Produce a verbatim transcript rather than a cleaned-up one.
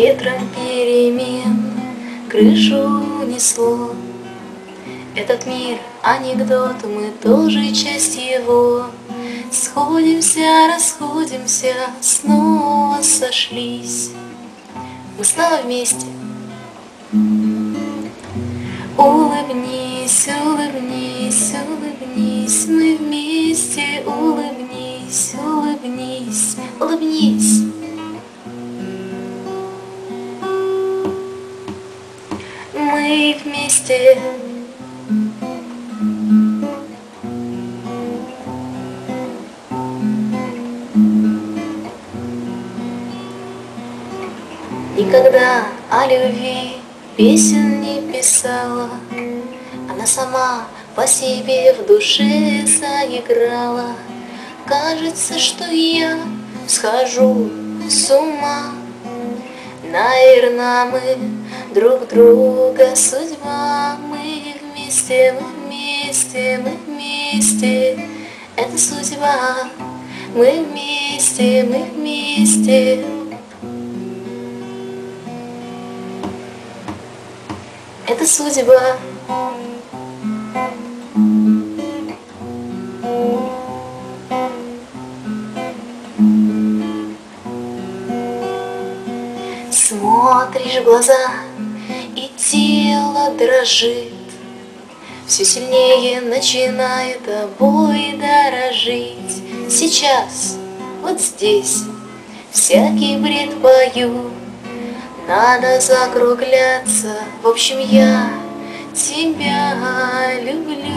Ветром перемен крышу несло. Этот мир — анекдот, мы тоже часть его. Сходимся, расходимся, снова сошлись. Мы снова вместе. Улыбнись, улыбнись, улыбнись, мы вместе. Улыбнись, улыбнись, улыбнись. Мы вместе. Никогда о любви песен не писала, она сама по себе в душе заиграла. Кажется, что я схожу с ума. Наверно, мы друг друга судьба. Мы вместе, мы вместе, мы вместе. Это судьба. Мы вместе, мы вместе. Это судьба. Смотришь в глаза, и тело дрожит, все сильнее начинает тобой дорожить. Сейчас, вот здесь, всякий бред пою. Надо закругляться, в общем, я тебя люблю.